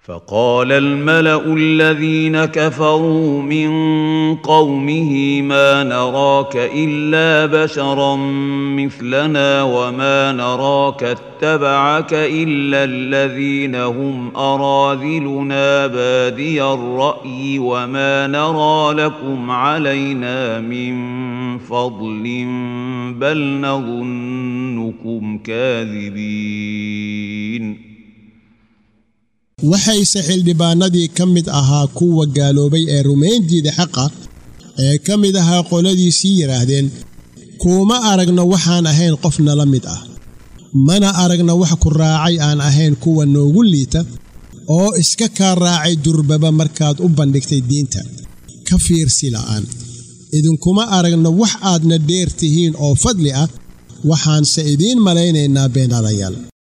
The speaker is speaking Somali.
فقال الملأ الذين كفروا من قومه ما نراك إلا بشرا مثلنا وما نراك اتبعك إلا الذين هم أراذلنا بادي الرأي وما نرى لكم علينا من فضل بل نظنكم كاذبين. waxay xildhibaanadii ka mid ahaa kuwa gaaloobay ee rumayntiida xaqa ee ka mid ahaa qoladiisii yiraahdeen kuma aragna waxaan ahayn qofna la mid ah mana aragna wax ku raacay aan ahayn kuwa noogu liita oo iska ka raacay durbaba markaad u bandhigtay diinta ka fiirsi la'aan idinkuma aragna wax aadna dheertihiin oo fadli ah waxaan sa idiin malaynaynaa beenaalayaal.